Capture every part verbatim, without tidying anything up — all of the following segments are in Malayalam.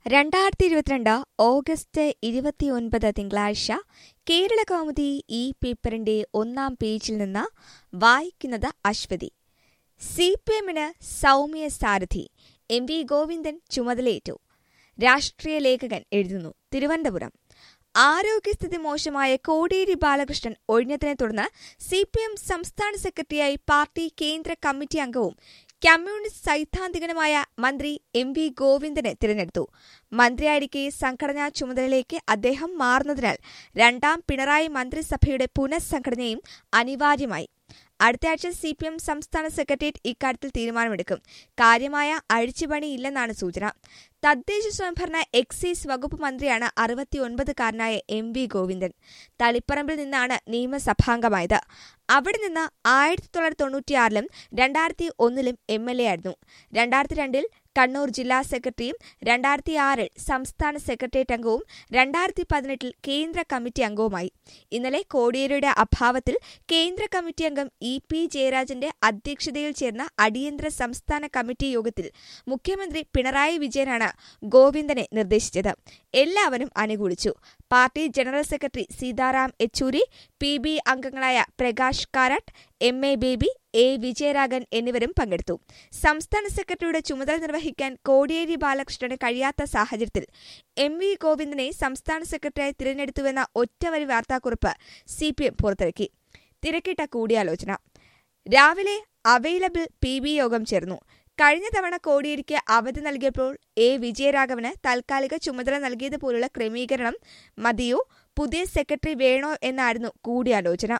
രണ്ടായിരത്തി ഇരുപത്തിരണ്ട് ഓഗസ്റ്റ് ഇരുപത്തിയൊൻപത് തിങ്കളാഴ്ച കേരള കൗമുദി ഈ പേപ്പറിന്റെ ഒന്നാം പേജിൽ നിന്ന് വായിക്കുന്നത് അശ്വതി. സി പി എമ്മിന് സൗമ്യ സാരഥി, എം വി ഗോവിന്ദൻ ചുമതലയേറ്റു. രാഷ്ട്രീയ ലേഖകൻ എഴുതുന്നു. തിരുവനന്തപുരം. ആരോഗ്യസ്ഥിതി മോശമായ കോടിയേരി ബാലകൃഷ്ണൻ ഒഴിഞ്ഞതിനെ തുടർന്ന് സി പി എം സംസ്ഥാന സെക്രട്ടറിയായി പാർട്ടി കേന്ദ്ര കമ്മിറ്റി അംഗവും കമ്മ്യൂണിസ്റ്റ് സൈദ്ധാന്തികനുമായ മന്ത്രി എം വി ഗോവിന്ദനെ തിരഞ്ഞെടുത്തു. മന്ത്രിയായിരിക്കെ സംഘടനാ ചുമതലയിലേക്ക് അദ്ദേഹം മാറുന്നതിനാൽ രണ്ടാം പിണറായി മന്ത്രിസഭയുടെ പുനഃസംഘടനയും അനിവാര്യമായി. അടുത്തയാഴ്ച സി പി എം സംസ്ഥാന സെക്രട്ടേറിയറ്റ് ഇക്കാര്യത്തിൽ തീരുമാനമെടുക്കും. കാര്യമായ അഴിച്ചുപണിയില്ലെന്നാണ് സൂചന. തദ്ദേശ സ്വയംഭരണ എക്സൈസ് വകുപ്പ് മന്ത്രിയാണ് അറുപത്തിയൊൻപതുകാരനായ എം വി ഗോവിന്ദൻ. തളിപ്പറമ്പിൽ നിന്നാണ് നിയമസഭാംഗമായത്. അവിടെ നിന്ന് ആയിരത്തി തൊള്ളായിരത്തി തൊണ്ണൂറ്റിയാറിലും രണ്ടായിരത്തി ഒന്നിലും എം എൽ എ ആയിരുന്നു. രണ്ടായിരത്തി രണ്ടിൽ കണ്ണൂർ ജില്ലാ സെക്രട്ടറിയും രണ്ടായിരത്തി ആറിൽ സംസ്ഥാന സെക്രട്ടേറിയറ്റ് അംഗവും രണ്ടായിരത്തി പതിനെട്ടിൽ കേന്ദ്ര കമ്മിറ്റി അംഗവുമായി. ഇന്നലെ കോടിയേരിയുടെ അഭാവത്തിൽ കേന്ദ്ര കമ്മിറ്റി അംഗം ഇ പി ജയരാജന്റെ അധ്യക്ഷതയിൽ ചേർന്ന അടിയന്തര സംസ്ഥാന കമ്മിറ്റി യോഗത്തിൽ മുഖ്യമന്ത്രി പിണറായി വിജയനാണ് ഗോവിന്ദനെ നിർദ്ദേശിച്ചത്. എല്ലാവരും അനുകൂലിച്ചു. Party general secretary Sitaram Yechury, P B അംഗങ്ങളായ Prakash Karat, M A Baby, A Vijayaraghavan എന്നിവരും പങ്കെടുത്തു. സംസ്ഥാന സെക്രട്ടറിയുടെ ചുമതല നിർവഹിക്കാൻ കോടിയേരി ബാലകൃഷ്ണന് കഴിയാത്ത സാഹചര്യത്തിൽ എം വി ഗോവിന്ദനെ സംസ്ഥാന സെക്രട്ടറിയായി തിരഞ്ഞെടുത്തുവെന്ന ഒറ്റവരി വാർത്താക്കുറിപ്പ് സി പി എം പുറത്തിറക്കി. തിരക്കിട്ട കൂടിയാലോചന. രാവിലെ അവൈലബിൾ പി ബി യോഗം ചേർന്നു. കഴിഞ്ഞ തവണ കോടിയേരിക്ക് അവധി നൽകിയപ്പോൾ എ വിജയരാഘവന് താൽക്കാലിക ചുമതല നൽകിയതുപോലുള്ള ക്രമീകരണം മതിയോ, പുതിയ സെക്രട്ടറി വേണോ എന്നായിരുന്നു കൂടിയാലോചന.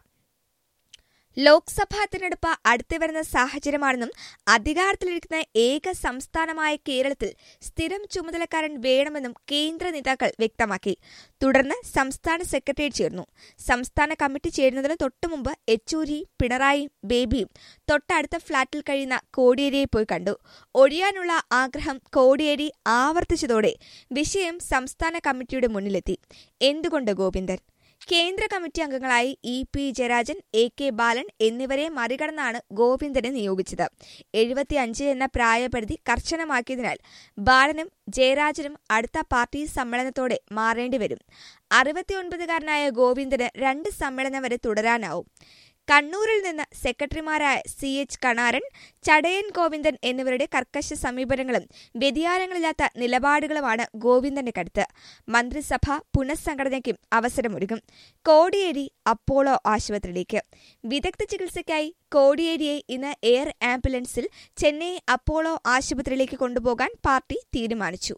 ലോക്സഭാ തിരഞ്ഞെടുപ്പ് അടുത്തുവരുന്ന സാഹചര്യമാണെന്നും അധികാരത്തിലിരിക്കുന്ന ഏക സംസ്ഥാനമായ കേരളത്തിൽ സ്ഥിരം ചുമതലക്കാരൻ വേണമെന്നും കേന്ദ്ര നേതാക്കൾ വ്യക്തമാക്കി. തുടർന്ന് സംസ്ഥാന സെക്രട്ടേറിയറ്റ് ചേർന്നു. സംസ്ഥാന കമ്മിറ്റി ചേരുന്നതിന് തൊട്ടുമുമ്പ് യെച്ചൂരിയും പിണറായിയും ബേബിയും തൊട്ടടുത്ത ഫ്ളാറ്റിൽ കഴിയുന്ന കോടിയേരിയെ പോയി കണ്ടു. ഒഴിയാനുള്ള ആഗ്രഹം കോടിയേരി ആവർത്തിച്ചതോടെ വിഷയം സംസ്ഥാന കമ്മിറ്റിയുടെ മുന്നിലെത്തി. എന്തുകൊണ്ട് ഗോവിന്ദൻ? കേന്ദ്ര കമ്മിറ്റി അംഗങ്ങളായി E P Jayarajan, A K Balan എന്നിവരെ മറികടന്നാണ് ഗോവിന്ദനെ നിയോഗിച്ചത്. എഴുപത്തിയഞ്ച് എന്ന പ്രായപരിധി കർശനമാക്കിയതിനാൽ ബാലനും ജയരാജനും അടുത്ത പാർട്ടി സമ്മേളനത്തോടെ മാറേണ്ടിവരും. അറുപത്തിയൊൻപതുകാരനായ ഗോവിന്ദന് രണ്ട് സമ്മേളനം വരെ തുടരാനാവും. കണ്ണൂരിൽ നിന്ന് സെക്രട്ടറിമാരായ സി എച്ച് കണാരൻ, ചടയൻ ഗോവിന്ദൻ എന്നിവരുടെ കർക്കശ സമീപനങ്ങളും വ്യതിയാനങ്ങളില്ലാത്ത നിലപാടുകളുമാണ് ഗോവിന്ദന്റെ കരുത്ത്. മന്ത്രിസഭ പുനഃസംഘടനയ്ക്കും അവസരമൊരുക്കും. കോടിയേരി അപ്പോളോ ആശുപത്രിയിലേക്ക്. വിദഗ്ധ ചികിത്സയ്ക്കായി കോടിയേരിയെ ഇന്ന് എയർ ആംബുലൻസിൽ ചെന്നൈ അപ്പോളോ ആശുപത്രിയിലേക്ക് കൊണ്ടുപോകാൻ പാർട്ടി തീരുമാനിച്ചു.